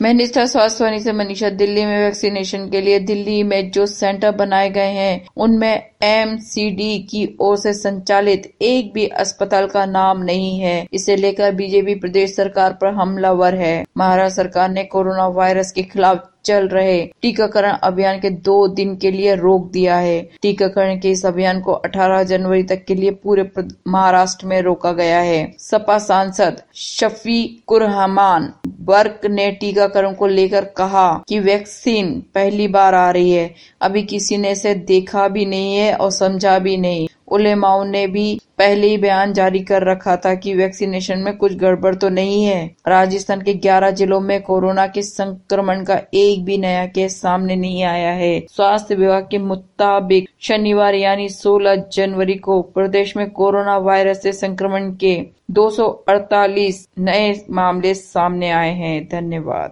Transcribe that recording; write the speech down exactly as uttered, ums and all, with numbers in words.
Minister स्वास्थ्य वाणी से मनीषा। दिल्ली में वैक्सीनेशन के लिए दिल्ली में जो सेंटर बनाए गए हैं उनमें एमसीडी की ओर से संचालित एक भी अस्पताल का नाम नहीं है। इसे लेकर बीजेपी प्रदेश सरकार पर हमलावर है। महाराष्ट्र सरकार ने कोरोना वायरस के खिलाफ चल रहे टीकाकरण अभियान के दो दिन के लिए रोक दिया है। टीकाकरण के इस अभियान को अठारह जनवरी तक के लिए पूरे महाराष्ट्र में रोका गया है। सपा सांसद शफीकुर्रहमान बर्क ने टीकाकरण को लेकर कहा कि वैक्सीन पहली बार आ रही है, अभी किसी ने इसे देखा भी नहीं है और समझा भी नहीं। उलेमाओं ने भी पहले ही बयान जारी कर रखा था कि वैक्सीनेशन में कुछ गड़बड़ तो नहीं है। राजस्थान के ग्यारह जिलों में कोरोना के संक्रमण का एक भी नया केस सामने नहीं आया है। स्वास्थ्य विभाग के मुताबिक शनिवार यानी सोलह जनवरी को प्रदेश में कोरोना वायरस से संक्रमण के दो सौ अड़तालीस नए मामले सामने आए हैं। धन्यवाद।